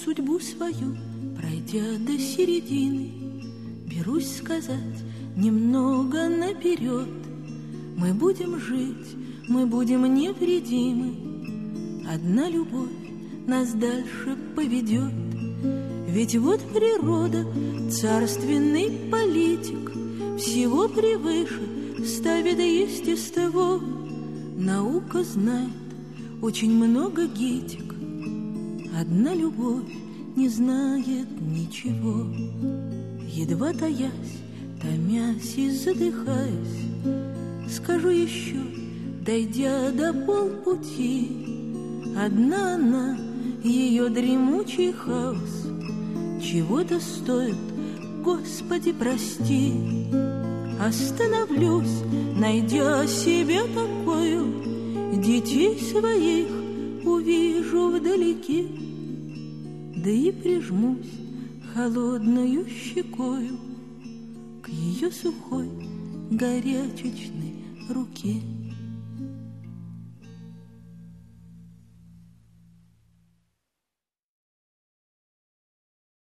судьбу свою, пройдя до середины, берусь сказать немного наперед: мы будем жить, мы будем невредимы. Одна любовь нас дальше поведет. Ведь вот природа, царственный политик, всего превыше ставит естество. Наука знает очень много гитик, одна любовь не знает ничего. Едва таясь, томясь и задыхаясь, скажу еще, дойдя до полпути: одна она, ее дремучий хаос, чего-то стоит, Господи, прости. Остановлюсь, найдя себе такую, детей своих увижу вдалеке, да и прижмусь холодною щекою к ее сухой горячечной руке.